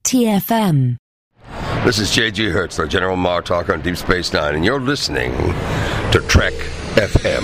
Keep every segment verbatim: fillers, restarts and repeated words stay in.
T F M. This is J G Hertzler, General Martok on Deep Space Nine, and you're listening to Trek F M.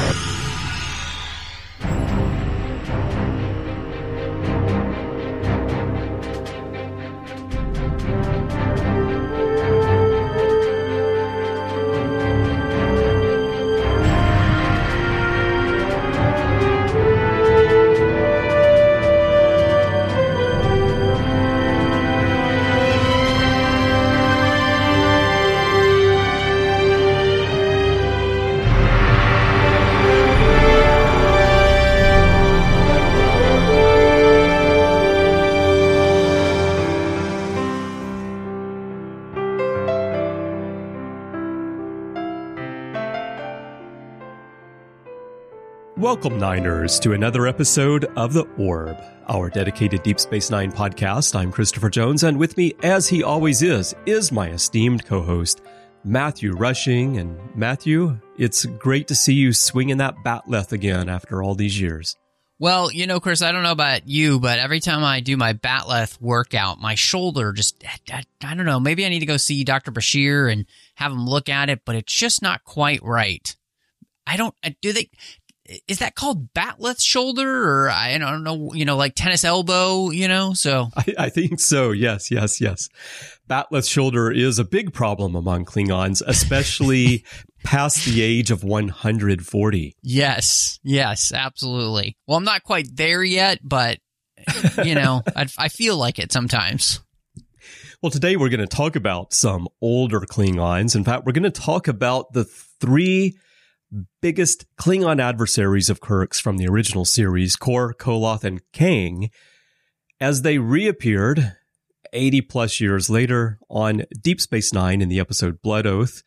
Welcome, Niners, to another episode of The Orb, our dedicated Deep Space Nine podcast. I'm Christopher Jones, and with me, as he always is, is my esteemed co-host, Matthew Rushing. And Matthew, it's great to see you swinging that batleth again after all these years. Well, you know, Chris, I don't know about you, but every time I do my batleth workout, my shoulder just, I, I don't know, maybe I need to go see Doctor Bashir and have him look at it, but it's just not quite right. I don't, do they... Is that called batleth shoulder, or I don't know, you know, like tennis elbow, you know? So I, I think so. Yes, yes, yes. Batleth shoulder is a big problem among Klingons, especially past the age of one hundred forty. Yes, yes, absolutely. Well, I'm not quite there yet, but, you know, I, I feel like it sometimes. Well, today we're going to talk about some older Klingons. In fact, we're going to talk about the three biggest Klingon adversaries of Kirk's from the original series, Kor, Koloth, and Kang, as they reappeared eighty plus years later on Deep Space Nine in the episode Blood Oath.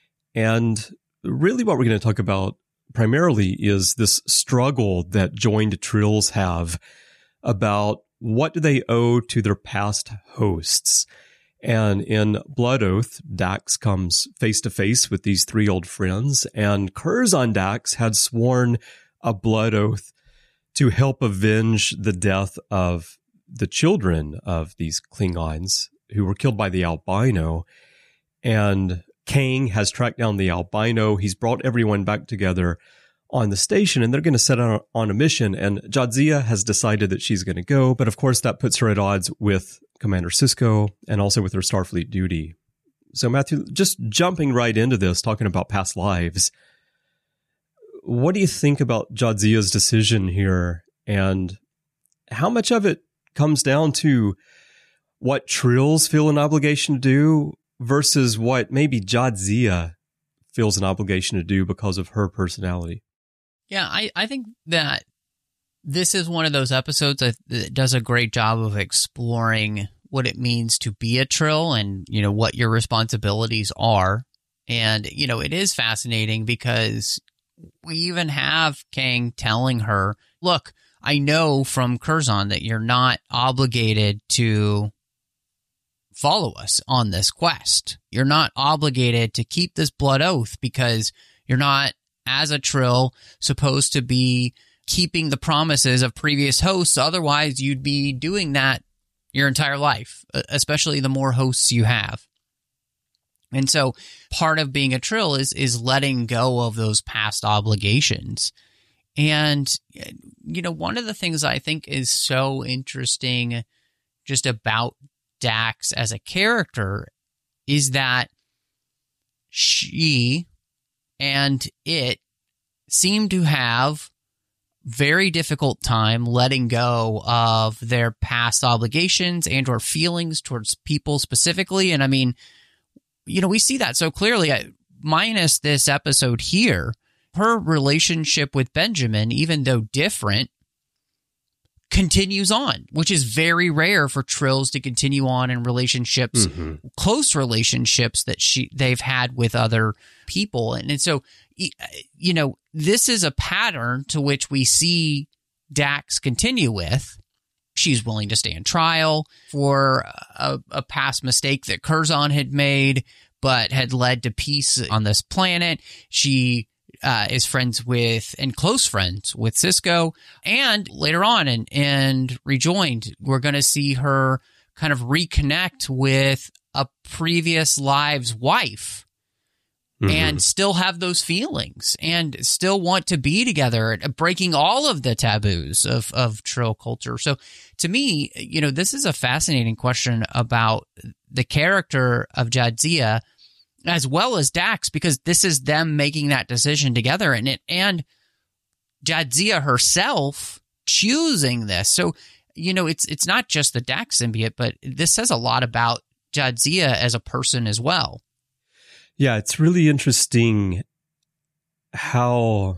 And really what we're going to talk about primarily is this struggle that joined Trills have about what do they owe to their past hosts. And in Blood Oath, Dax comes face-to-face with these three old friends, and Curzon Dax had sworn a blood oath to help avenge the death of the children of these Klingons who were killed by the albino. And Kang has tracked down the albino. He's brought everyone back together on the station, and they're going to set out on a mission. And Jadzia has decided that she's going to go, but of course that puts her at odds with Commander Sisko and also with her Starfleet duty. So Matthew, just jumping right into this, talking about past lives, what do you think about Jadzia's decision here, and how much of it comes down to what Trills feel an obligation to do versus what maybe Jadzia feels an obligation to do because of her personality? Yeah, I, I think that this is one of those episodes that, that does a great job of exploring what it means to be a Trill and, you know, what your responsibilities are. And, you know, it is fascinating because we even have Kang telling her, look, I know from Curzon that you're not obligated to follow us on this quest. You're not obligated to keep this blood oath because you're not, as a Trill, supposed to be keeping the promises of previous hosts. Otherwise, you'd be doing that your entire life, especially the more hosts you have. And so part of being a Trill is is letting go of those past obligations. And, you know, one of the things I think is so interesting just about Dax as a character is that she and it seem to have very difficult time letting go of their past obligations and or feelings towards people specifically. And I mean, you know, we see that so clearly, minus this episode here. Her relationship with Benjamin, even though different, continues on, which is very rare for Trills to continue on in relationships, mm-hmm. close relationships that she they've had with other people. And, and so, you know, this is a pattern to which we see Dax continue with. She's willing to stand trial for a, a past mistake that Curzon had made, but had led to peace on this planet. She Uh, is friends with and close friends with Sisko, and later on and and rejoined, we're going to see her kind of reconnect with a previous live's wife mm-hmm. and still have those feelings and still want to be together, breaking all of the taboos of, of Trill culture. So to me, you know, this is a fascinating question about the character of Jadzia as well as Dax, because this is them making that decision together, and it, and Jadzia herself choosing this. So, you know, it's it's not just the Dax symbiote, but this says a lot about Jadzia as a person as well. Yeah, it's really interesting how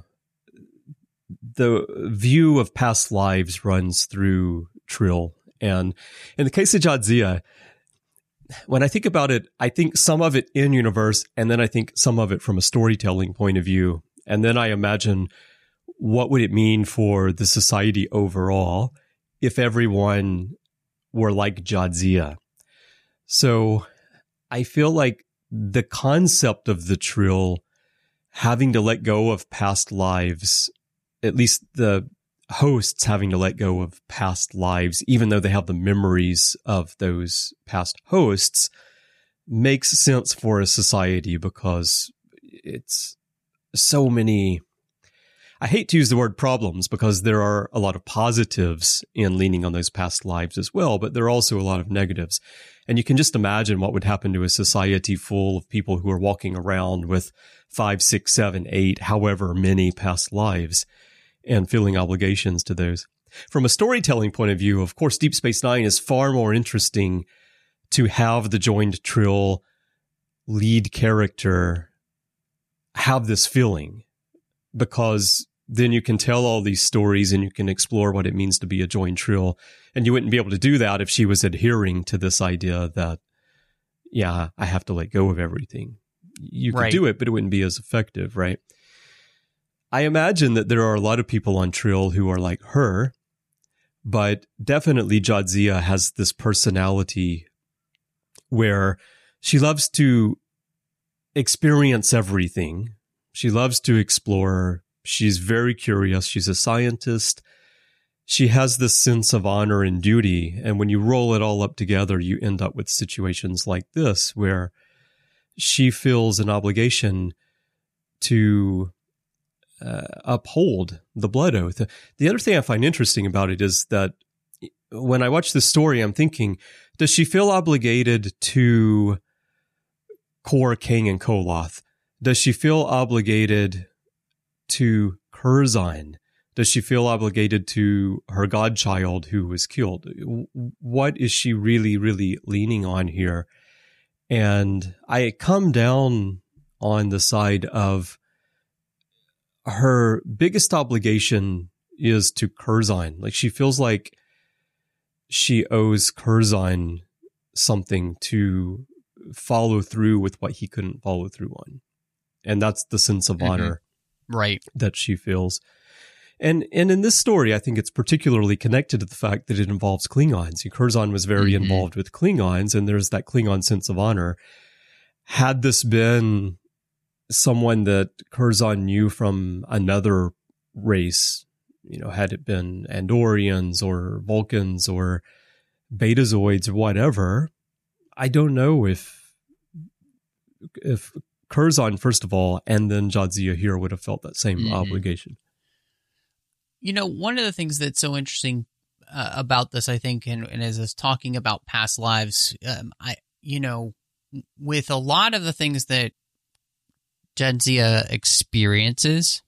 the view of past lives runs through Trill. And in the case of Jadzia, when I think about it, I think some of it in universe, and then I think some of it from a storytelling point of view. And then I imagine, what would it mean for the society overall if everyone were like Jadzia? So I feel like the concept of the Trill having to let go of past lives, at least the hosts having to let go of past lives, even though they have the memories of those past hosts, makes sense for a society because it's so many... I hate to use the word problems because there are a lot of positives in leaning on those past lives as well, but there are also a lot of negatives. And you can just imagine what would happen to a society full of people who are walking around with five, six, seven, eight, however many past lives and feeling obligations to those. From a storytelling point of view, of course, Deep Space Nine is far more interesting to have the joined Trill lead character have this feeling, because then you can tell all these stories and you can explore what it means to be a joined Trill. And you wouldn't be able to do that if she was adhering to this idea that, yeah, I have to let go of everything. You could right. do it, but it wouldn't be as effective, right? I imagine that there are a lot of people on Trill who are like her, but definitely Jadzia has this personality where she loves to experience everything. She loves to explore. She's very curious. She's a scientist. She has this sense of honor and duty. And when you roll it all up together, you end up with situations like this, where she feels an obligation to uh, uphold the blood oath. The other thing I find interesting about it is that when I watch this story, I'm thinking, does she feel obligated to Kor, Kang, and Koloth? Does she feel obligated to Curzon? Does she feel obligated to her godchild who was killed? What is she really, really leaning on here? And I come down on the side of her biggest obligation is to Curzon. Like, she feels like she owes Curzon something to follow through with what he couldn't follow through on. And that's the sense of honor mm-hmm. right. that she feels. And and in this story, I think it's particularly connected to the fact that it involves Klingons. Curzon was very mm-hmm. involved with Klingons, and there's that Klingon sense of honor. Had this been someone that Curzon knew from another race, you know, had it been Andorians or Vulcans or Betazoids or whatever, I don't know if if Curzon, first of all, and then Jadzia here would have felt that same mm-hmm. obligation. You know, one of the things that's so interesting uh, about this, I think, and, and as is talking about past lives, um, I, you know, with a lot of the things that Jadzia experiences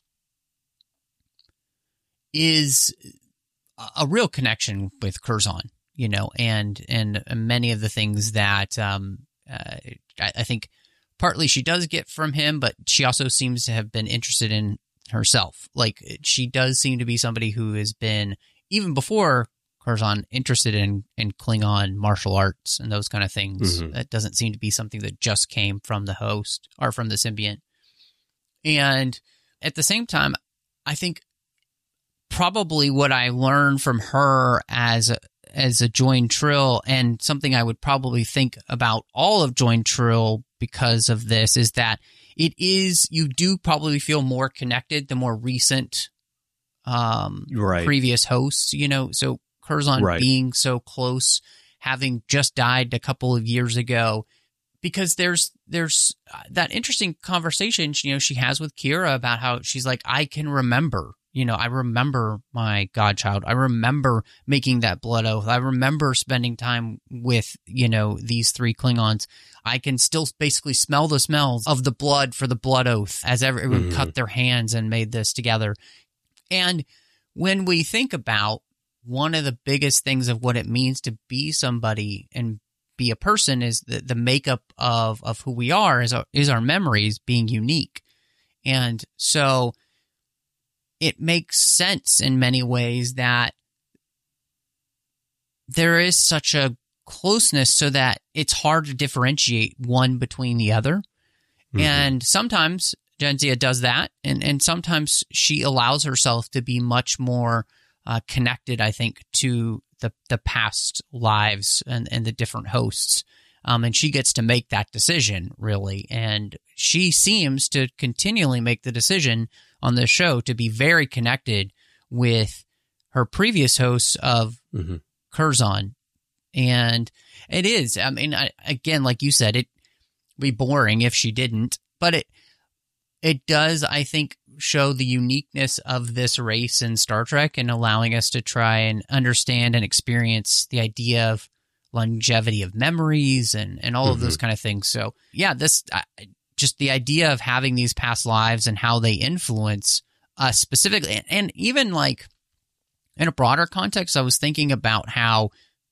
is a real connection with Curzon, you know, and, and many of the things that um, uh, I, I think partly she does get from him, but she also seems to have been interested in herself. Like, she does seem to be somebody who has been, even before Curzon, interested in, in Klingon martial arts and those kind of things. Mm-hmm. That doesn't seem to be something that just came from the host or from the symbiont. And at the same time, I think probably what I learned from her as a, as a joined Trill, and something I would probably think about all of joined Trill because of this, is that it is, you do probably feel more connected the more recent um, right. previous hosts, you know, so Curzon right. being so close, having just died a couple of years ago, because there's there's that interesting conversation, you know, she has with Kira about how she's like, I can remember, you know, I remember my godchild. I remember making that blood oath. I remember spending time with, you know, these three Klingons. I can still basically smell the smells of the blood for the blood oath as everyone mm-hmm. cut their hands and made this together. And when we think about one of the biggest things of what it means to be somebody and be a person is the, the makeup of, of who we are is our, is our memories being unique. And so it makes sense in many ways that there is such a closeness so that it's hard to differentiate one between the other. Mm-hmm. And sometimes Jadzia does that, and, and sometimes she allows herself to be much more uh, connected, I think, to the, the past lives and, and the different hosts. Um, and she gets to make that decision, really. And she seems to continually make the decision on this show to be very connected with her previous hosts of mm-hmm. Curzon. And it is, I mean, I, again, like you said, it'd be boring if she didn't, but it it does, I think, show the uniqueness of this race in Star Trek and allowing us to try and understand and experience the idea of longevity of memories and, and all mm-hmm. of those kind of things. So, yeah, this uh, just the idea of having these past lives and how they influence us specifically. And, and even like in a broader context, I was thinking about how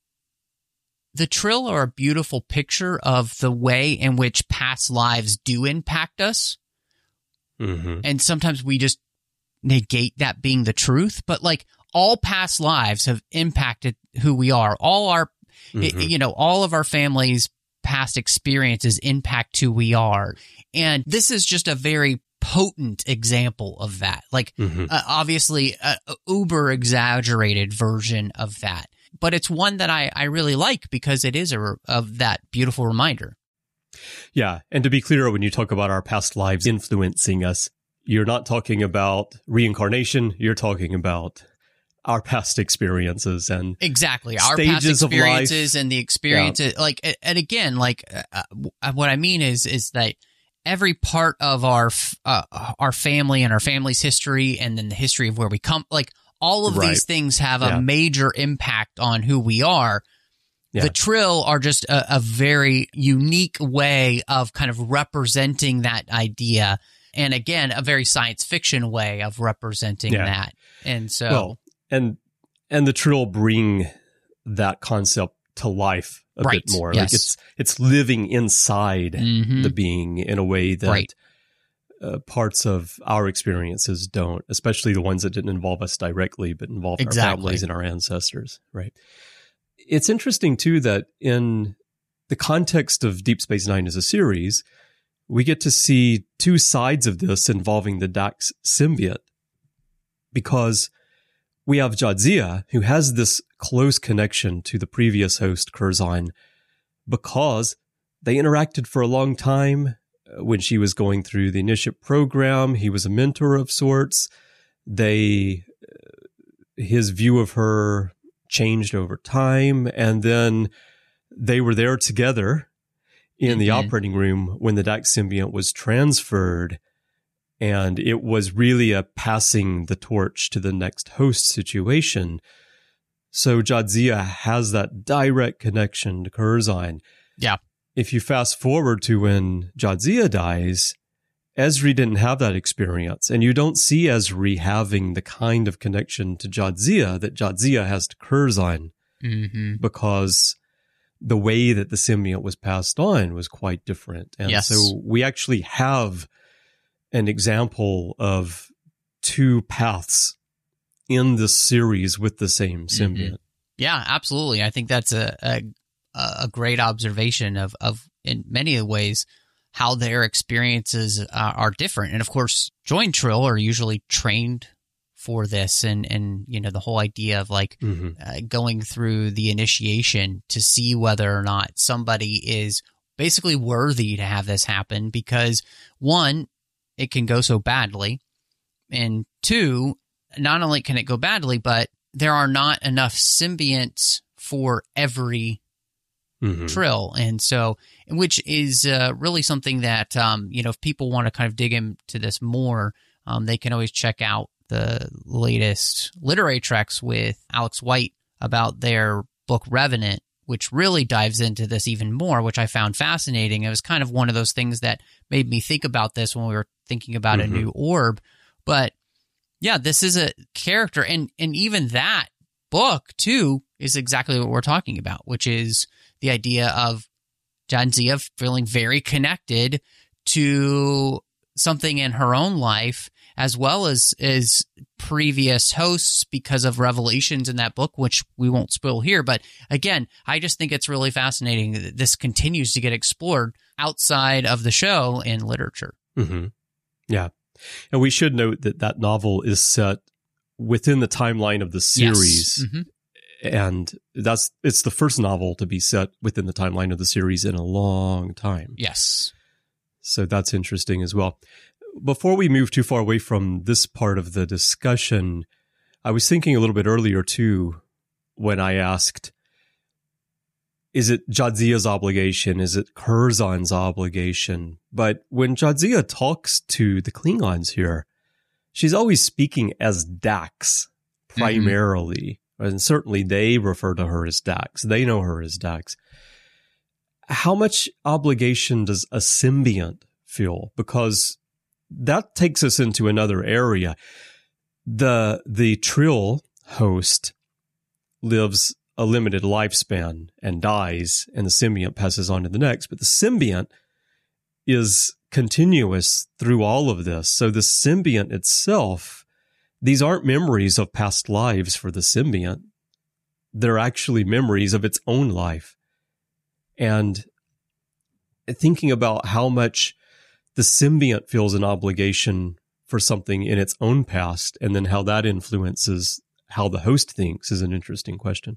the Trill are a beautiful picture of the way in which past lives do impact us. Mm-hmm. And sometimes we just negate that being the truth. But like all past lives have impacted who we are. All our, mm-hmm. you know, all of our families' past experiences impact who we are. And this is just a very potent example of that. Like, mm-hmm. uh, obviously, a, a uber exaggerated version of that. But it's one that I, I really like because it is a of that beautiful reminder. Yeah. And to be clear, when you talk about our past lives influencing us, you're not talking about reincarnation. You're talking about our past experiences and exactly our past experiences and the experiences. Yeah. Like, and again, like uh, what I mean is, is that every part of our, uh, our family and our family's history and then the history of where we come, like, all of right. these things have a yeah. major impact on who we are. Yeah. The Trill are just a, a very unique way of kind of representing that idea. And again, a very science fiction way of representing yeah. that. And so, well, and, and the Trill bring that concept to life a right. bit more. Yes. Like it's, it's living inside mm-hmm. the being in a way that right. Uh, parts of our experiences don't, especially the ones that didn't involve us directly, but involved exactly. our families and our ancestors, right? It's interesting, too, that in the context of Deep Space Nine as a series, we get to see two sides of this involving the Dax symbiote, because we have Jadzia, who has this close connection to the previous host, Curzon, because they interacted for a long time. When she was going through the initiate program, he was a mentor of sorts. They, his view of her changed over time, and then they were there together in mm-hmm. the operating room when the Dax symbiont was transferred, and it was really a passing the torch to the next host situation. So Jadzia has that direct connection to Curzon. Yeah. If you fast forward to when Jadzia dies, Ezri didn't have that experience, and you don't see Ezri having the kind of connection to Jadzia that Jadzia has to Curzon, mm-hmm. because the way that the symbiote was passed on was quite different. And yes. so we actually have an example of two paths in this series with the same symbiote. Mm-hmm. Yeah, absolutely. I think that's a, a a great observation of, of in many ways, how their experiences uh, are different. And of course, joint Trill are usually trained for this. And, and you know, the whole idea of like mm-hmm. uh, going through the initiation to see whether or not somebody is basically worthy to have this happen. Because one, it can go so badly. And two, not only can it go badly, but there are not enough symbionts for every mm-hmm. Trill. And so, which is uh, really something that, um, you know, if people want to kind of dig into this more, um, they can always check out the latest Literary Treks with Alex White about their book Revenant, which really dives into this even more, which I found fascinating. It was kind of one of those things that made me think about this when we were thinking about mm-hmm. a new orb. But yeah, this is a character, and and even that book too is exactly what we're talking about, which is the idea of Jadzia feeling very connected to something in her own life, as well as as previous hosts, because of revelations in that book, which we won't spoil here. But again, I just think it's really fascinating that this continues to get explored outside of the show in literature. Mm-hmm. Yeah. And we should note that that novel is set within the timeline of the series. Yes. Mm-hmm. And that's it's the first novel to be set within the timeline of the series in a long time. Yes. So that's interesting as well. Before we move too far away from this part of the discussion, I was thinking a little bit earlier too, when I asked, is it Jadzia's obligation? Is it Curzon's obligation? But when Jadzia talks to the Klingons here, she's always speaking as Dax primarily. Mm-hmm. And certainly they refer to her as Dax. They know her as Dax. How much obligation does a symbiont feel? Because that takes us into another area. The the Trill host lives a limited lifespan and dies, and the symbiont passes on to the next. But the symbiont is continuous through all of this. So the symbiont itself, these aren't memories of past lives for the symbiont. They're actually memories of its own life. And thinking about how much the symbiont feels an obligation for something in its own past, and then how that influences how the host thinks, is an interesting question.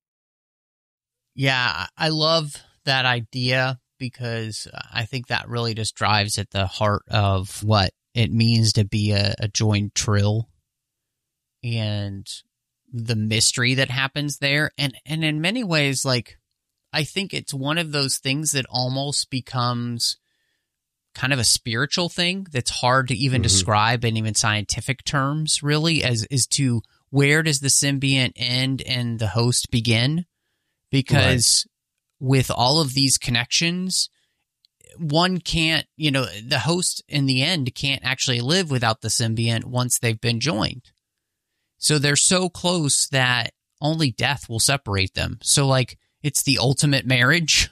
Yeah, I love that idea, because I think that really just drives at the heart of what it means to be a, a joined Trill and the mystery that happens there. And, and in many ways, like, I think it's one of those things that almost becomes kind of a spiritual thing that's hard to even mm-hmm. describe in even scientific terms, really, as is to where does the symbiont end and the host begin? Because right. with all of these connections, one can't, you know, the host in the end can't actually live without the symbiont once they've been joined. So they're so close that only death will separate them. So, like, it's the ultimate marriage.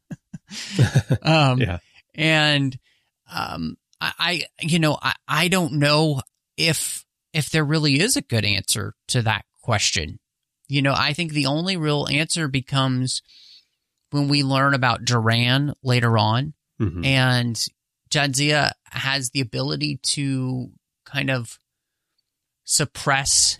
um, yeah. And um, I, I, you know, I, I don't know if if there really is a good answer to that question. You know, I think the only real answer becomes when we learn about Duran later on, mm-hmm. and Jadzia has the ability to kind of suppress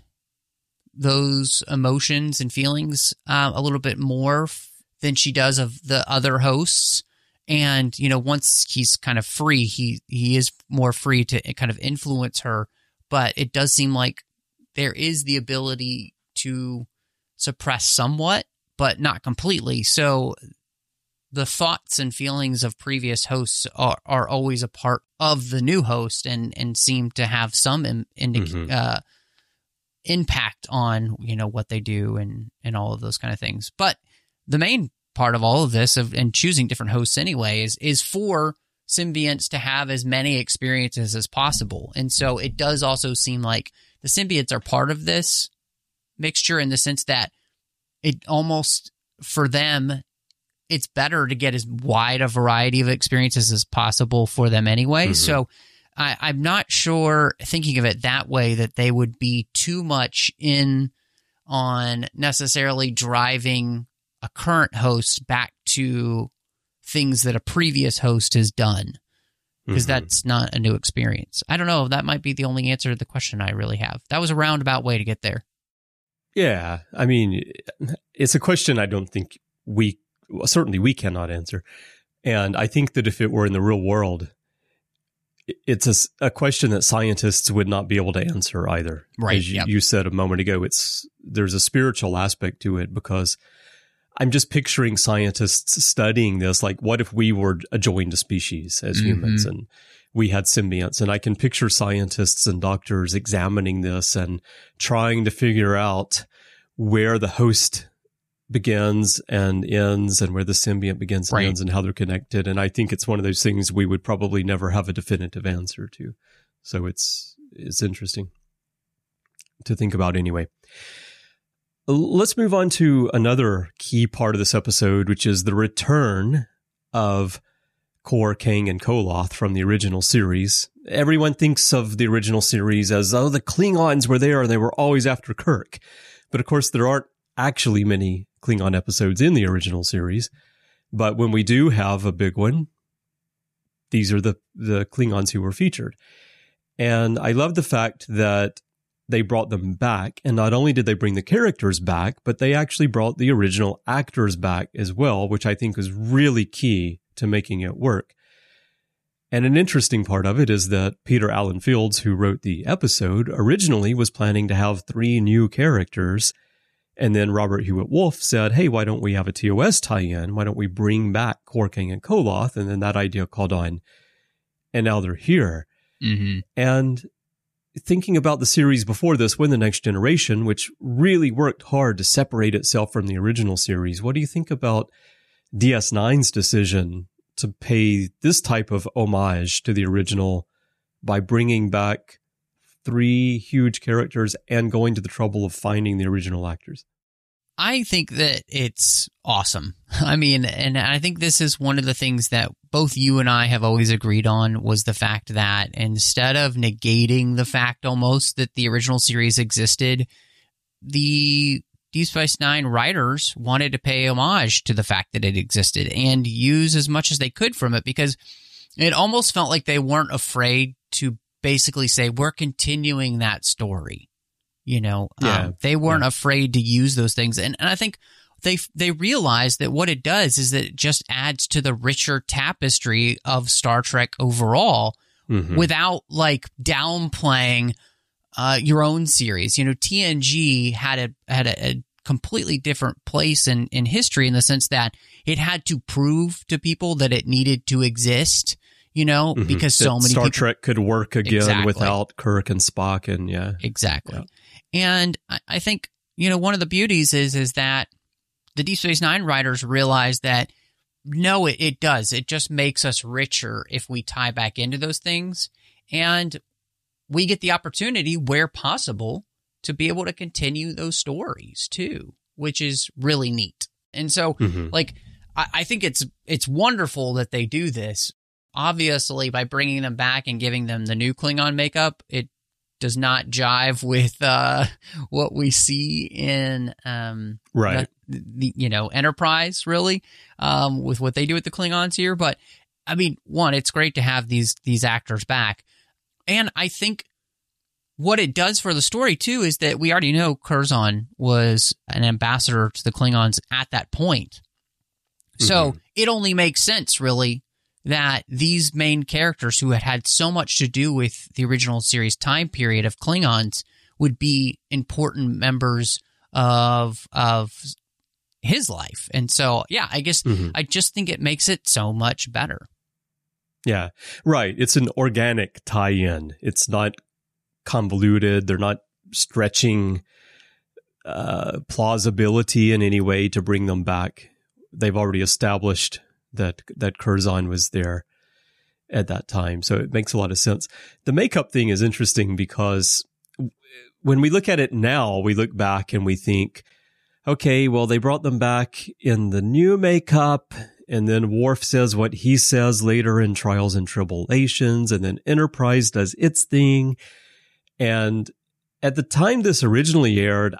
those emotions and feelings uh, a little bit more f- than she does of the other hosts. And, you know, once he's kind of free, he, he is more free to kind of influence her. But it does seem like there is the ability to suppress somewhat, but not completely. So the thoughts and feelings of previous hosts are, are always a part of the new host, and, and seem to have some in, indic- mm-hmm. uh, impact on, you know, what they do and, and all of those kind of things. But the main part of all of this of and choosing different hosts anyway is, is for symbionts to have as many experiences as possible. And so it does also seem like the symbionts are part of this mixture, in the sense that it almost, for them, it's better to get as wide a variety of experiences as possible for them anyway. Mm-hmm. So I, I'm not sure, thinking of it that way, that they would be too much in on necessarily driving a current host back to things that a previous host has done, because mm-hmm. that's not a new experience. I don't know. That might be the only answer to the question I really have. That was a roundabout way to get there. Yeah. I mean, it's a question I don't think we, well, certainly we cannot answer. And I think that if it were in the real world, it's a, a question that scientists would not be able to answer either. Right. As you, yep. you said a moment ago, it's there's a spiritual aspect to it, because I'm just picturing scientists studying this. Like, what if we were a joined species as mm-hmm. humans and we had symbionts? And I can picture scientists and doctors examining this and trying to figure out where the host begins and ends and where the symbiont begins and right. ends and how they're connected. And I think it's one of those things we would probably never have a definitive answer to. So it's it's interesting to think about anyway. Let's move on to another key part of this episode, which is the return of Kor, Kang, and Koloth from the original series. Everyone thinks of the original series as, oh, the Klingons were there and they were always after Kirk. But of course, there aren't actually many Klingon episodes in the original series. But when we do have a big one, these are the, the Klingons who were featured. And I love the fact that they brought them back. And not only did they bring the characters back, but they actually brought the original actors back as well, which I think was really key to making it work. And an interesting part of it is that Peter Allen Fields, who wrote the episode, originally was planning to have three new characters. And then Robert Hewitt Wolf said, hey, why don't we have a T O S tie-in? Why don't we bring back Kor, Kang, and Koloth? And then that idea caught on. And now they're here. Mm-hmm. And thinking about the series before this, When the Next Generation, which really worked hard to separate itself from the original series, what do you think about D S nine's decision to pay this type of homage to the original by bringing back three huge characters and going to the trouble of finding the original actors? I think that it's awesome. I mean, and I think this is one of the things that both you and I have always agreed on, was the fact that instead of negating the fact almost that the original series existed, the Deep Space Nine writers wanted to pay homage to the fact that it existed and use as much as they could from it, because it almost felt like they weren't afraid to basically say, we're continuing that story. You know, yeah. um, they weren't yeah. afraid to use those things. And, and I think they they realized that what it does is that it just adds to the richer tapestry of Star Trek overall, mm-hmm. without like downplaying uh, your own series. You know, T N G had a had a, a completely different place in, in history, in the sense that it had to prove to people that it needed to exist. You know, mm-hmm. because so that many Star people, Trek could work again exactly. without Kirk and Spock, and yeah, exactly. Yeah. And I, I think, you know, one of the beauties is is that the Deep Space Nine writers realize that no, it, it does. It just makes us richer if we tie back into those things, and we get the opportunity, where possible, to be able to continue those stories too, which is really neat. And so, mm-hmm. like, I, I think it's it's wonderful that they do this. Obviously, by bringing them back and giving them the new Klingon makeup, it does not jive with uh, what we see in um, right. the, the, you know, Enterprise, really, um, with what they do with the Klingons here. But, I mean, one, it's great to have these these actors back. And I think what it does for the story, too, is that we already know Curzon was an ambassador to the Klingons at that point. Mm-hmm. So it only makes sense, really, that these main characters who had had so much to do with the original series time period of Klingons would be important members of of his life. And so, yeah, I guess mm-hmm. I just think it makes it so much better. Yeah, right. It's an organic tie-in. It's not convoluted. They're not stretching uh, plausibility in any way to bring them back. They've already established that that Curzon was there at that time. So it makes a lot of sense. The makeup thing is interesting because when we look at it now, we look back and we think, okay, well, they brought them back in the new makeup, and then Worf says what he says later in Trials and Tribulations, and then Enterprise does its thing. And at the time this originally aired,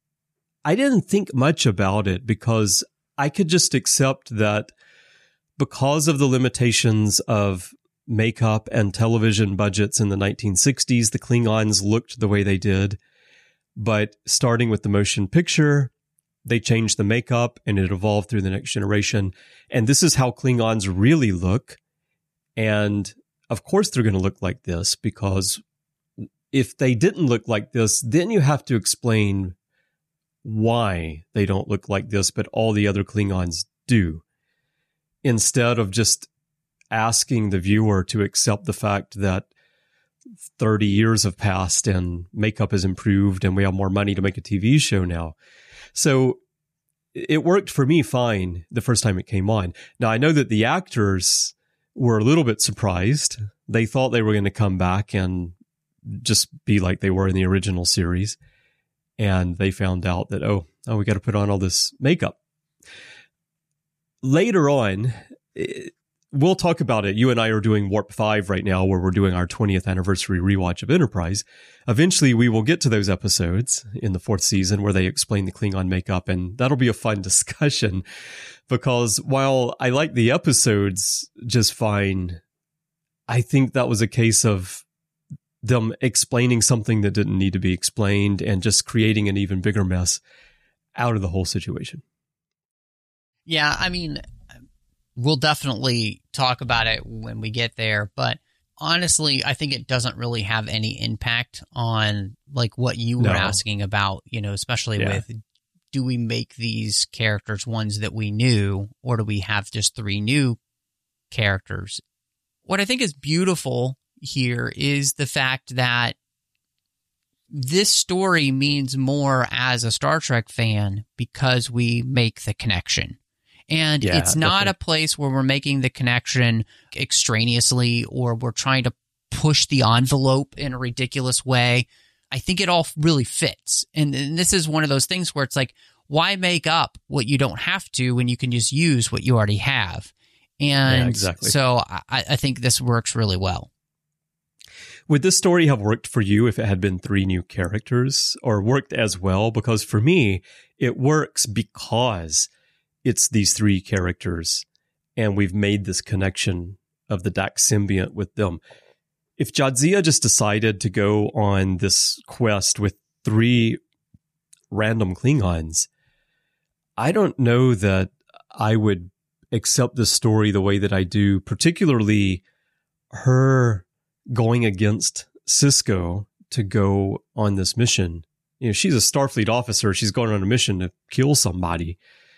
I didn't think much about it because I could just accept that because of the limitations of makeup and television budgets in the nineteen sixties, the Klingons looked the way they did. But starting with the motion picture, they changed the makeup and it evolved through the Next Generation. And this is how Klingons really look. And of course, they're going to look like this, because if they didn't look like this, then you have to explain why they don't look like this, but all the other Klingons do, instead of just asking the viewer to accept the fact that thirty years have passed and makeup has improved and we have more money to make a T V show now. So it worked for me fine the first time it came on. Now, I know that the actors were a little bit surprised. They thought they were going to come back and just be like they were in the original series. And they found out that, oh, oh, we got to put on all this makeup. Later on, it, we'll talk about it. You and I are doing Warp five right now, where we're doing our twentieth anniversary rewatch of Enterprise. Eventually, we will get to those episodes in the fourth season where they explain the Klingon makeup, and that'll be a fun discussion, because while I like the episodes just fine, I think that was a case of them explaining something that didn't need to be explained and just creating an even bigger mess out of the whole situation. Yeah, I mean, we'll definitely talk about it when we get there, but honestly, I think it doesn't really have any impact on like what you were No. asking about, you know, especially Yeah. with, do we make these characters ones that we knew, or do we have just three new characters? What I think is beautiful here is the fact that this story means more as a Star Trek fan because we make the connection. And Yeah, it's not definitely. a place where we're making the connection extraneously or we're trying to push the envelope in a ridiculous way. I think it all really fits. And, and this is one of those things where it's like, why make up what you don't have to when you can just use what you already have? And Yeah, exactly. so I, I think this works really well. Would this story have worked for you if it had been three new characters, or worked as well? Because for me, it works because it's these three characters and we've made this connection of the Dax symbiont with them. If Jadzia just decided to go on this quest with three random Klingons, I don't know that I would accept the story the way that I do, particularly her going against Sisko to go on this mission. You know, she's a Starfleet officer. She's going on a mission to kill somebody.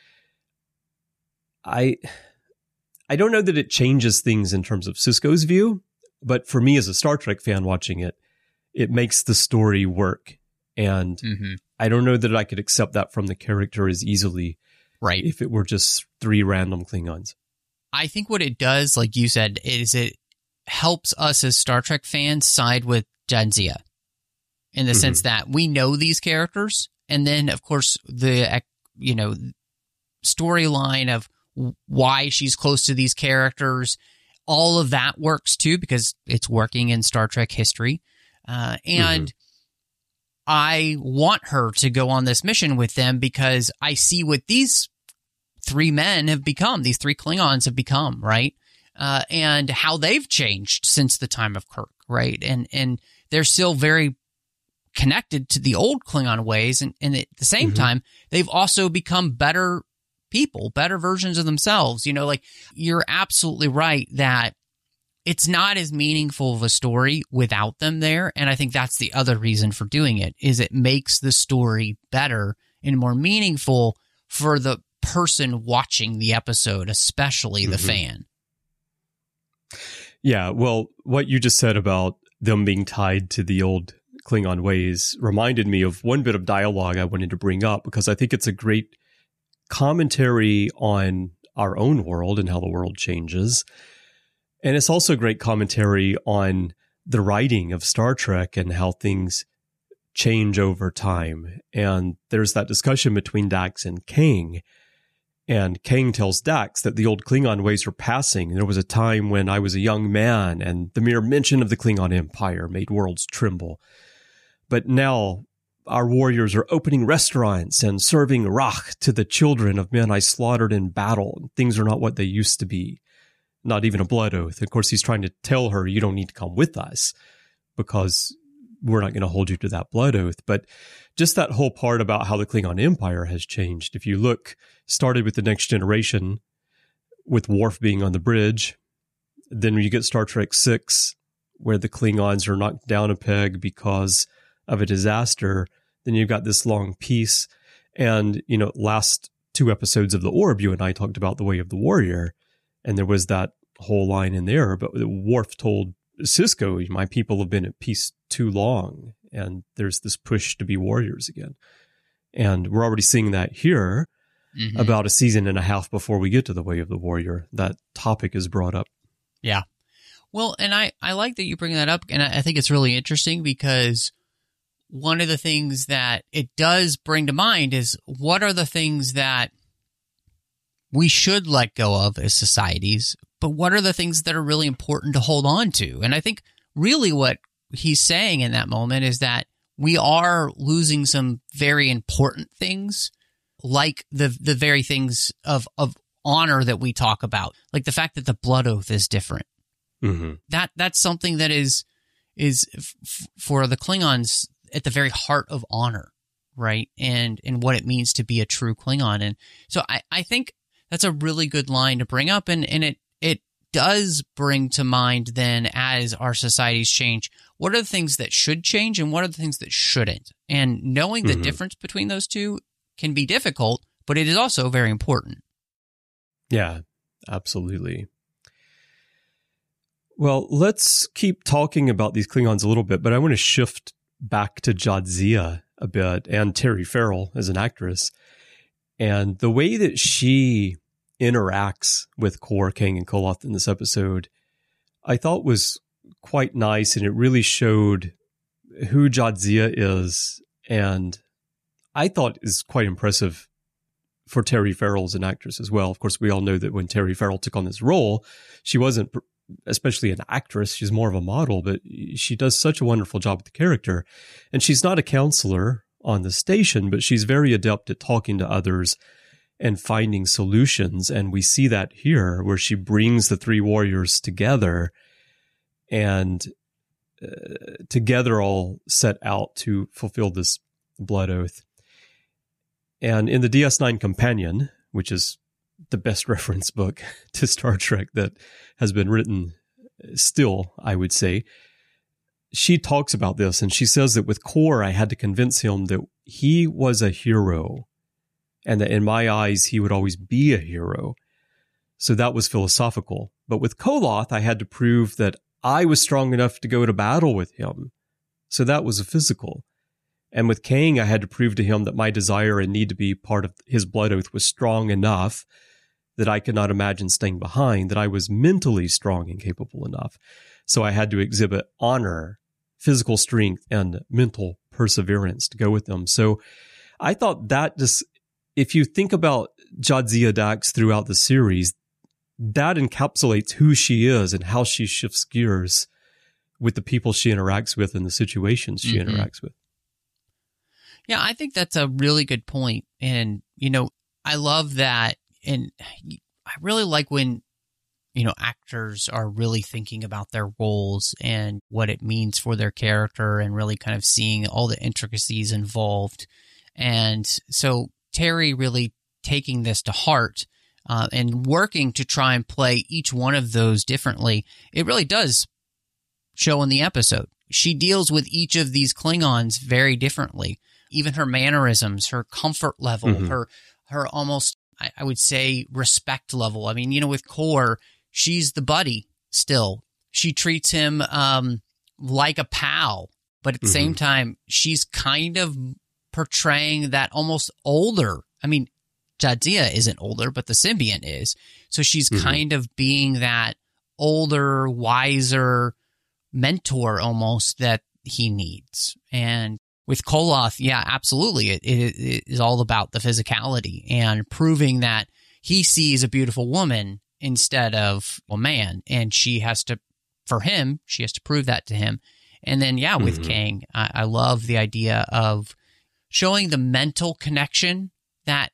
I I don't know that it changes things in terms of Sisko's view, but for me as a Star Trek fan watching it, it makes the story work. And Mm-hmm. I don't know that I could accept that from the character as easily Right. if it were just three random Klingons. I think what it does, like you said, is it helps us as Star Trek fans side with Jadzia in the Mhm. sense that we know these characters. And then, of course, the, you know, storyline of why she's close to these characters, all of that works too, because it's working in Star Trek history. Uh, and Mhm. I want her to go on this mission with them because I see what these three men have become, these three Klingons have become, right? Uh, and how they've changed since the time of Kirk, right? And and they're still very connected to the old Klingon ways, and, and at the same Mhm. time, they've also become better people, better versions of themselves. You know, like, you're absolutely right that it's not as meaningful of a story without them there, and I think that's the other reason for doing it, is it makes the story better and more meaningful for the person watching the episode, especially the Mhm. fan. Yeah, well, what you just said about them being tied to the old Klingon ways reminded me of one bit of dialogue I wanted to bring up, because I think it's a great commentary on our own world and how the world changes. And it's also great commentary on the writing of Star Trek and how things change over time. And there's that discussion between Dax and Kang. And Kang tells Dax that the old Klingon ways are passing. There was a time when I was a young man, and the mere mention of the Klingon Empire made worlds tremble. But now our warriors are opening restaurants and serving rach to the children of men I slaughtered in battle. Things are not what they used to be. Not even a blood oath. Of course, he's trying to tell her, you don't need to come with us because we're not going to hold you to that blood oath. But just that whole part about how the Klingon Empire has changed. If you look, started with the Next Generation, with Worf being on the bridge. Then you get Star Trek six, where the Klingons are knocked down a peg because of a disaster. Then you've got this long peace. And, you know, last two episodes of The Orb, you and I talked about the Way of the Warrior, and there was that whole line in there, but Worf told Sisko, my people have been at peace too long, and there's this push to be warriors again. And we're already seeing that here. Mm-hmm. About a season and a half before we get to the Way of the Warrior, that topic is brought up. Yeah. Well, and I, I like that you bring that up, and I, I think it's really interesting because one of the things that it does bring to mind is what are the things that we should let go of as societies, but what are the things that are really important to hold on to? And I think really what he's saying in that moment is that we are losing some very important things, like the the very things of, of honor that we talk about, like the fact that the blood oath is different. Mm-hmm. That that's something that is is f- for the Klingons at the very heart of honor, right? And and what it means to be a true Klingon. And so I, I think that's a really good line to bring up, and, and it it does bring to mind then, as our societies change, what are the things that should change and what are the things that shouldn't? And knowing the mm-hmm. difference between those two can be difficult, but it is also very important. Yeah, absolutely. Well, let's keep talking about these Klingons a little bit, but I want to shift back to Jadzia a bit and Terry Farrell as an actress. And the way that she interacts with Kor, Kang, and Koloth in this episode, I thought was quite nice, and it really showed who Jadzia is, and I thought is quite impressive for Terry Farrell as an actress as well. Of course, we all know that when Terry Farrell took on this role, she wasn't especially an actress. She's more of a model, but she does such a wonderful job with the character. And she's not a counselor on the station, but she's very adept at talking to others and finding solutions. And we see that here, where she brings the three warriors together and uh, together all set out to fulfill this blood oath. And in the D S nine Companion, which is the best reference book to Star Trek that has been written still, I would say, she talks about this, and she says that with Kor, I had to convince him that he was a hero, and that in my eyes, he would always be a hero. So that was philosophical. But with Koloth, I had to prove that I was strong enough to go to battle with him. So that was a physical. And with Kang, I had to prove to him that my desire and need to be part of his blood oath was strong enough that I could not imagine staying behind, that I was mentally strong and capable enough. So I had to exhibit honor, physical strength, and mental perseverance to go with them. So I thought that just, if you think about Jadzia Dax throughout the series, that encapsulates who she is and how she shifts gears with the people she interacts with and the situations she mm-hmm. interacts with. Yeah, I think that's a really good point. And, you know, I love that. And I really like when, you know, actors are really thinking about their roles and what it means for their character and really kind of seeing all the intricacies involved. And so Terry really taking this to heart uh, and working to try and play each one of those differently, it really does show in the episode. She deals with each of these Klingons very differently. Even her mannerisms, her comfort level, mm-hmm. her her almost, I, I would say, respect level. I mean, you know, with Kor, she's the buddy still. She treats him um, like a pal, but at the mm-hmm. same time, she's kind of portraying that almost older. I mean, Jadzia isn't older, but the symbiont is. So she's mm-hmm. kind of being that older, wiser mentor almost that he needs. And with Koloth, yeah, absolutely. It, it, it is all about the physicality and proving that he sees a beautiful woman instead of a man. And she has to, for him, she has to prove that to him. And then, yeah, with mm-hmm. Kang, I, I love the idea of showing the mental connection that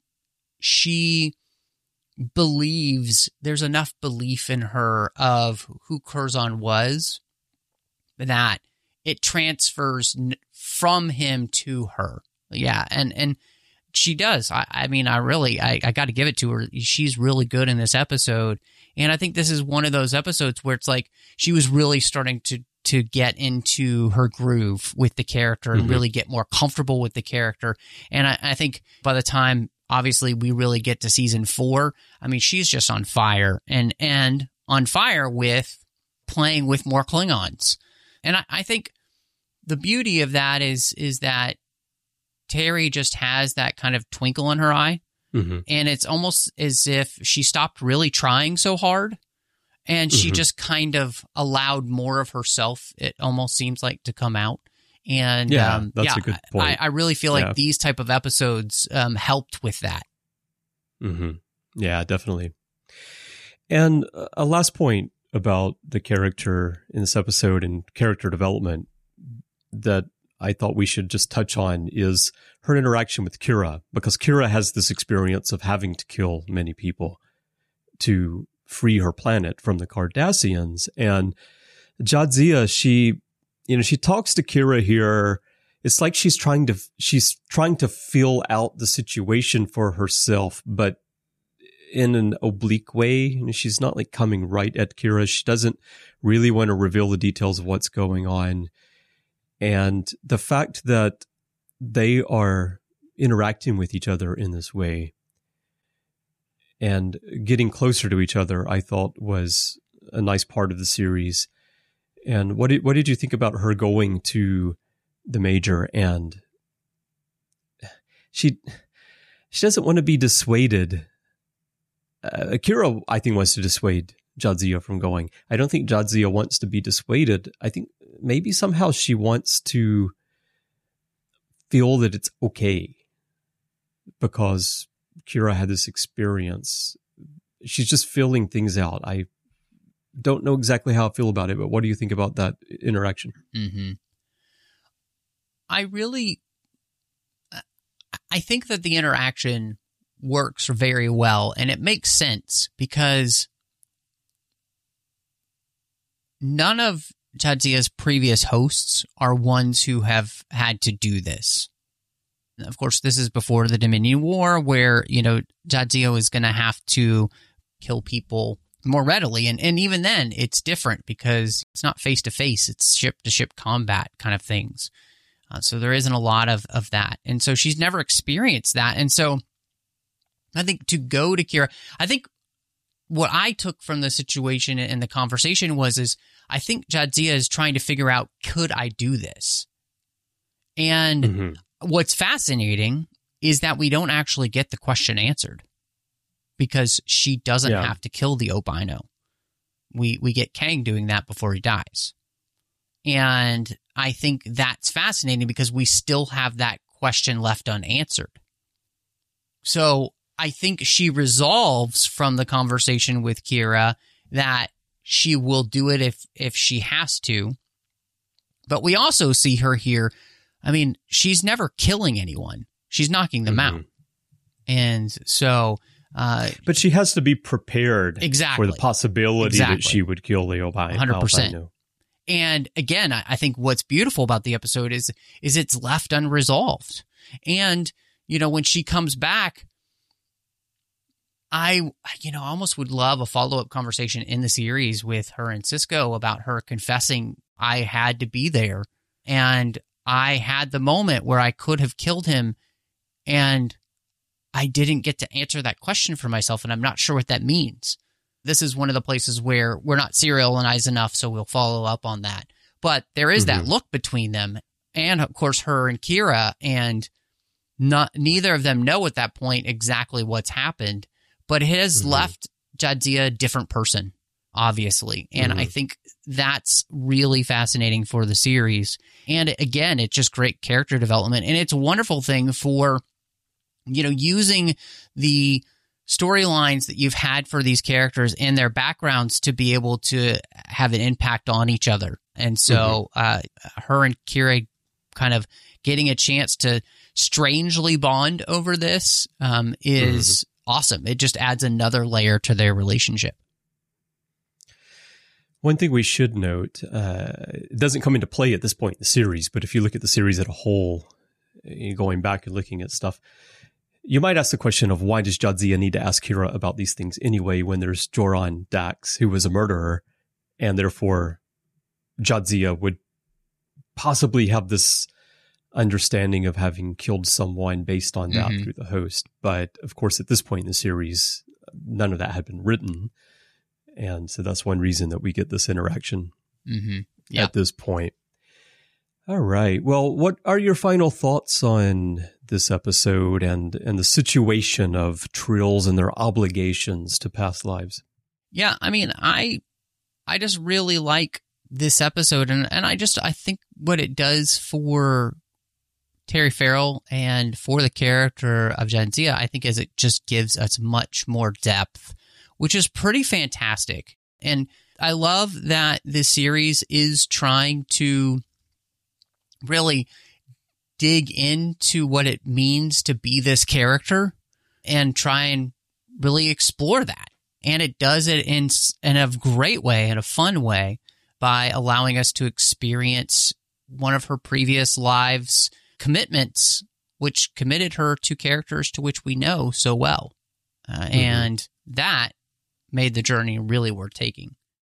she believes, there's enough belief in her of who Curzon was that it transfers from him to her. Yeah, and and she does. I, I mean, I really, I, I got to give it to her. She's really good in this episode. And I think this is one of those episodes where it's like she was really starting to to get into her groove with the character and Mhm. really get more comfortable with the character. And I, I think by the time, obviously, we really get to season four, I mean, she's just on fire and, and on fire with playing with more Klingons. And I, I think the beauty of that is, is that Terry just has that kind of twinkle in her eye. Mhm. And it's almost as if she stopped really trying so hard and she Mhm. just kind of allowed more of herself, it almost seems like, to come out. And Yeah, um, that's yeah, a good point. I, I really feel like Yeah. these type of episodes um, helped with that. hmm Yeah, definitely. And a last point about the character in this episode and character development that I thought we should just touch on is her interaction with Kira, because Kira has this experience of having to kill many people to free her planet from the Cardassians. And Jadzia, she, you know, she talks to Kira here. It's like she's trying to, she's trying to feel out the situation for herself, but in an oblique way. You know, she's not like coming right at Kira. She doesn't really want to reveal the details of what's going on. And the fact that they are interacting with each other in this way and getting closer to each other, I thought was a nice part of the series. And what did, what did you think about her going to the Major? And she, she doesn't want to be dissuaded. Uh, Kira, I think, wants to dissuade Jadzia from going. I don't think Jadzia wants to be dissuaded. I think maybe somehow she wants to feel that it's okay because Kira had this experience. She's just feeling things out. I don't know exactly how I feel about it, but what do you think about that interaction? Mm-hmm. I really, I think that the interaction works very well, and it makes sense because none of Jadzia's previous hosts are ones who have had to do this. Of course, this is before the Dominion War, where, you know, Jadzia is going to have to kill people more readily. And, and even then, it's different because it's not face-to-face. It's ship-to-ship combat kind of things. Uh, so there isn't a lot of, of that. And so she's never experienced that. And so I think to go to Kira, I think what I took from the situation and the conversation was, is I think Jadzia is trying to figure out, could I do this? And mm-hmm. what's fascinating is that we don't actually get the question answered because she doesn't yeah. have to kill the albino. We, we get Kang doing that before he dies. And I think that's fascinating because we still have that question left unanswered. So I think she resolves from the conversation with Kira that she will do it if, if she has to. But we also see her here. I mean, she's never killing anyone. She's knocking them mm-hmm. out. And so... Uh, but she has to be prepared exactly. for the possibility exactly. that she would kill the albino. one hundred percent. And again, I think what's beautiful about the episode is is it's left unresolved. And, you know, when she comes back, I, you know, almost would love a follow-up conversation in the series with her and Sisko about her confessing, I had to be there. And I had the moment where I could have killed him, and I didn't get to answer that question for myself, and I'm not sure what that means. This is one of the places where we're not serialized enough, so we'll follow up on that. But there is mm-hmm. that look between them, and of course her and Kira, and not neither of them know at that point exactly what's happened, but it has mm-hmm. left Jadzia a different person, obviously. And mm-hmm. I think that's really fascinating for the series. And again, it's just great character development, and it's a wonderful thing for, you know, using the storylines that you've had for these characters and their backgrounds to be able to have an impact on each other. And so mm-hmm. uh, her and Kira kind of getting a chance to strangely bond over this um, is mm-hmm. awesome. It just adds another layer to their relationship. One thing we should note, uh, it doesn't come into play at this point in the series, but if you look at the series as a whole, going back and looking at stuff, you might ask the question of why does Jadzia need to ask Kira about these things anyway when there's Joran Dax, who was a murderer, and therefore Jadzia would possibly have this understanding of having killed someone based on that mm-hmm. through the host. But of course, at this point in the series, none of that had been written. And so that's one reason that we get this interaction mm-hmm. yeah. at this point. All right. Well, what are your final thoughts on this episode and, and the situation of Trills and their obligations to past lives? Yeah, I mean, I I just really like this episode, and, and I just I think what it does for Terry Farrell and for the character of Jadzia, I think is it just gives us much more depth, which is pretty fantastic. And I love that this series is trying to really dig into what it means to be this character and try and really explore that. And it does it in, in a great way, in a fun way, by allowing us to experience one of her previous lives' commitments, which committed her to characters to which we know so well. Uh, mm-hmm. And that made the journey really worth taking.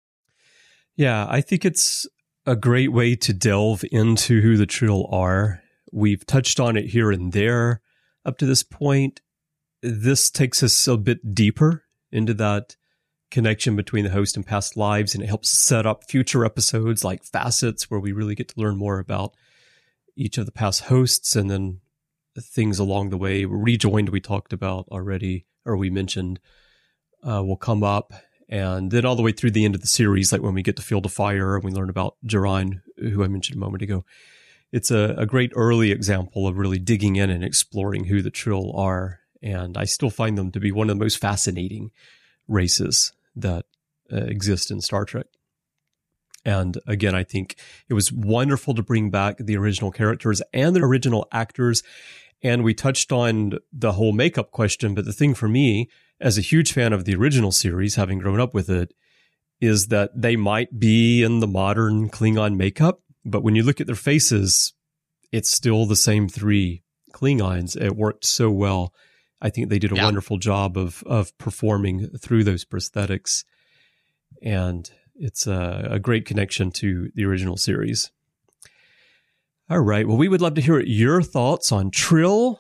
Yeah, I think it's a great way to delve into who the Trill are. We've touched on it here and there up to this point. This takes us a bit deeper into that connection between the host and past lives, and it helps set up future episodes like Facets, where we really get to learn more about each of the past hosts, and then things along the way. Rejoined, we talked about already, or we mentioned, uh, will come up. And then all the way through the end of the series, like when we get to Field of Fire and we learn about Jiran, who I mentioned a moment ago. It's a, a great early example of really digging in and exploring who the Trill are. And I still find them to be one of the most fascinating races that uh, exist in Star Trek. And again, I think it was wonderful to bring back the original characters and the original actors. And we touched on the whole makeup question. But the thing for me, as a huge fan of the original series, having grown up with it, is that they might be in the modern Klingon makeup, but when you look at their faces, it's still the same three Klingons. It worked so well. I think they did a yeah. wonderful job of of performing through those prosthetics. And it's a, a great connection to the original series. All right. Well, we would love to hear your thoughts on Trill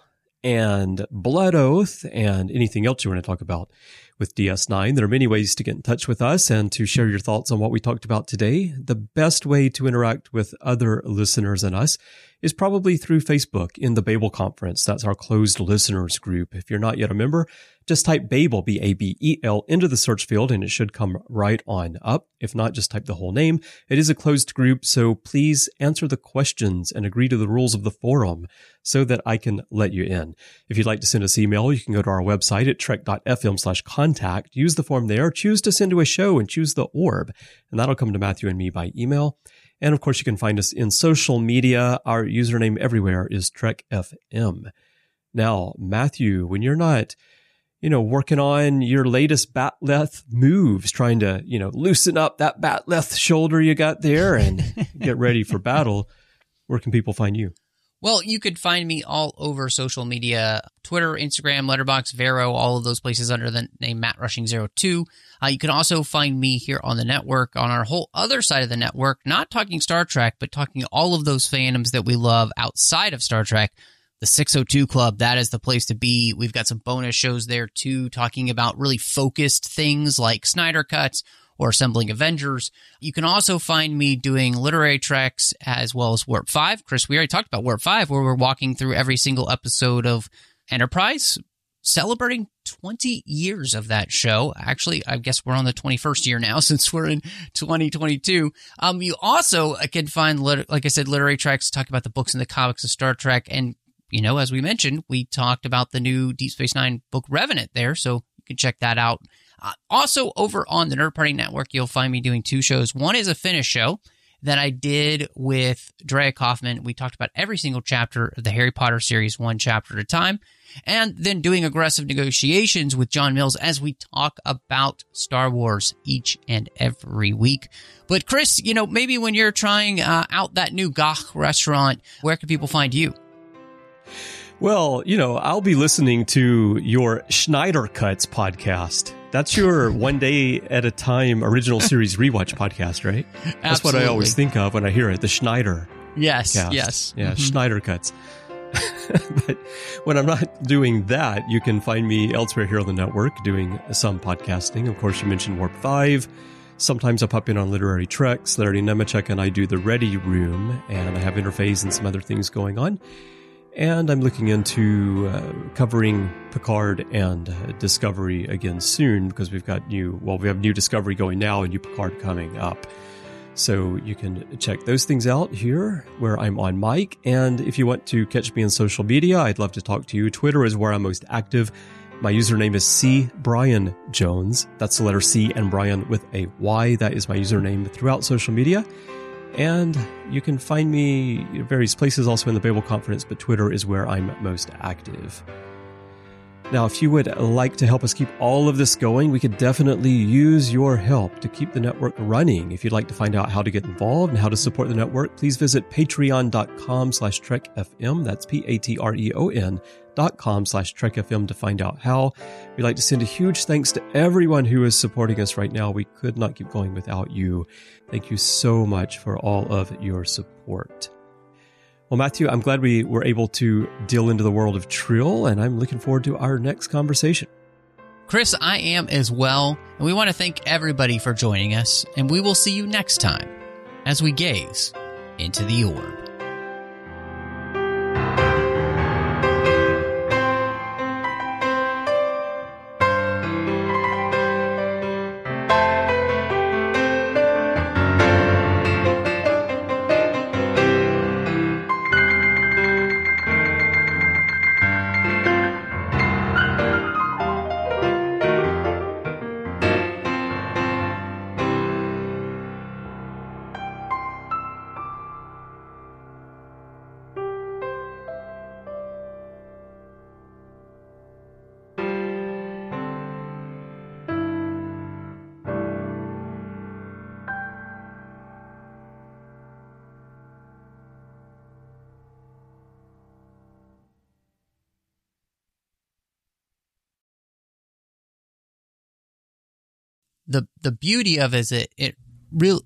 and Blood Oath and anything else you want to talk about with D S nine. There are many ways to get in touch with us and to share your thoughts on what we talked about today. The best way to interact with other listeners and us is probably through Facebook in the Babel Conference. That's our closed listeners group. If you're not yet a member, just type Babel, B A B E L, into the search field and it should come right on up. If not, just type the whole name. It is a closed group, so please answer the questions and agree to the rules of the forum so that I can let you in. If you'd like to send us email, you can go to our website at trek.fm slash contact. Use the form there, choose to send to a show, and choose the orb, and that'll come to Matthew and me by email. And of course, you can find us in social media. Our username everywhere is Trek F M. Now, Matthew, when you're not, you know, working on your latest Batleth moves, trying to, you know, loosen up that Batleth shoulder you got there and get ready for battle, where can people find you? Well, you could find me all over social media, Twitter, Instagram, Letterboxd, Vero, all of those places under the name Matt Rushing zero two. Uh, you can also find me here on the network, on our whole other side of the network, not talking Star Trek, but talking all of those fandoms that we love outside of Star Trek. The six oh two Club, that is the place to be. We've got some bonus shows there, too, talking about really focused things like Snyder Cuts or Assembling Avengers. You can also find me doing literary treks as well as Warp five. Chris, we already talked about Warp five, where we're walking through every single episode of Enterprise, celebrating twenty years of that show. Actually, I guess we're on the twenty-first year now since we're in twenty twenty-two. Um, you also can find, like I said, literary treks, talk about the books and the comics of Star Trek. And, you know, as we mentioned, we talked about the new Deep Space Nine book Revenant there, so you can check that out. Uh, also, over on the Nerd Party Network, you'll find me doing two shows. One is a Finnish show that I did with Drea Kaufman. We talked about every single chapter of the Harry Potter series, one chapter at a time. And then doing Aggressive Negotiations with John Mills as we talk about Star Wars each and every week. But Chris, you know, maybe when you're trying uh, out that new Gach restaurant, where can people find you? Well, you know, I'll be listening to your Schneider Cuts podcast. That's your one day at a time original series rewatch podcast, right? That's Absolutely. what I always think of when I hear it, the Schneider. Yes, cast. yes. Yeah, Mhm. Schneider Cuts. But when I'm not doing that, you can find me elsewhere here on the network doing some podcasting. Of course, you mentioned Warp five. Sometimes I pop in on Literary Treks. Larry Nemechek and I do the Ready Room, and I have Interphase and some other things going on. And I'm looking into uh, covering Picard and uh, Discovery again soon, because we've got new, well, we have new Discovery going now and new Picard coming up. So you can check those things out here where I'm on mic. And if you want to catch me on social media, I'd love to talk to you. Twitter is where I'm most active. My username is C Brian Jones. That's the letter C and Brian with a Y. That is my username throughout social media. And you can find me in various places, also in the Babel Conference, but Twitter is where I'm most active. Now, if you would like to help us keep all of this going, we could definitely use your help to keep the network running. If you'd like to find out how to get involved and how to support the network, please visit patreon.com slash trekfm. That's P-A-T-R-E-O-N dot com slash trekfm to find out how. We'd like to send a huge thanks to everyone who is supporting us right now. We could not keep going without you. Thank you so much for all of your support. Well, Matthew, I'm glad we were able to deal into the world of Trill, and I'm looking forward to our next conversation. Chris, I am as well, and we want to thank everybody for joining us, and we will see you next time as we gaze into the orb. The the beauty of it is it it real.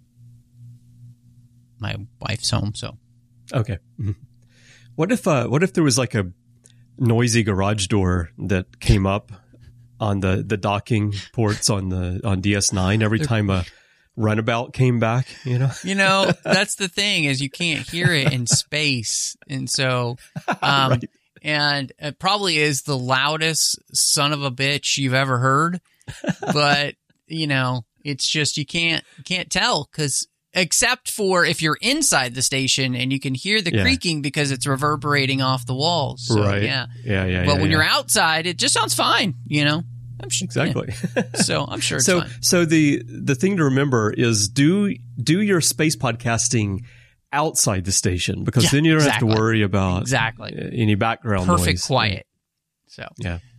My wife's home, so Okay. Mhm. What if uh, what if there was like a noisy garage door that came up on the, the docking ports on the on D S nine every time a runabout came back? You know, you know that's the thing is you can't hear it in space, and so um, Right. and it probably is the loudest son of a bitch you've ever heard, but you know it's just you can't you can't tell because. Except for if you're inside the station and you can hear the Yeah. creaking because it's reverberating off the walls. So, right. Yeah. Yeah. Yeah. But yeah, when yeah. you're outside, it just sounds fine. You know. I'm sure, Exactly. yeah. So I'm sure it's so fine. so the the thing to remember is do do your space podcasting outside the station because Yeah, then you don't exactly. have to worry about Exactly. uh, any background Perfect noise. quiet. So Yeah.